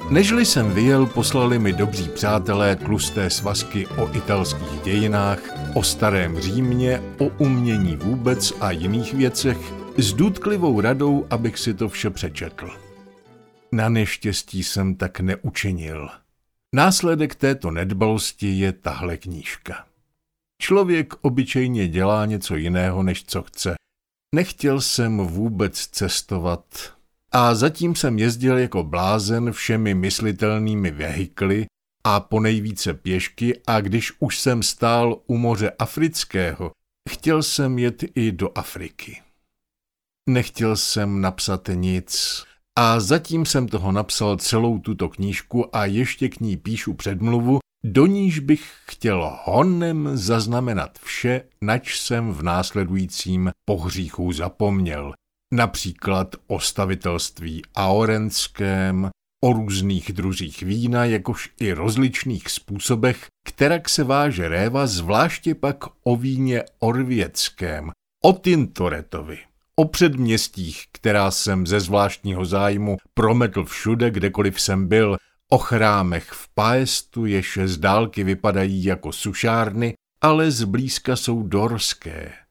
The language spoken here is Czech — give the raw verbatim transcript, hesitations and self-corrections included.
Nežli jsem vyjel, poslali mi dobří přátelé tlusté svazky o italských dějinách, o starém Římě, o umění vůbec a jiných věcech, s důtklivou radou, abych si to vše přečetl. Na neštěstí jsem tak neučinil. Následek této nedbalosti je tahle knížka. Člověk obyčejně dělá něco jiného, než co chce. Nechtěl jsem vůbec cestovat a zatím jsem jezdil jako blázen všemi myslitelnými vehikly a ponejvíce pěšky, a když už jsem stál u moře Afrického, chtěl jsem jet i do Afriky. Nechtěl jsem napsat nic a zatím jsem toho napsal celou tuto knížku a ještě k ní píšu předmluvu, do níž bych chtěl honem zaznamenat vše, nač jsem v následujícím pohříchu zapomněl. Například o stavitelství aorenském, o různých druzích vína, jakož i rozličných způsobech, kterak se váže réva, zvláště pak o víně orvěckém, o Tintoretovi, o předměstích, která jsem ze zvláštního zájmu prometl všude, kdekoliv jsem byl, o chrámech v Paestu, jež z dálky vypadají jako sušárny, ale zblízka jsou dorské,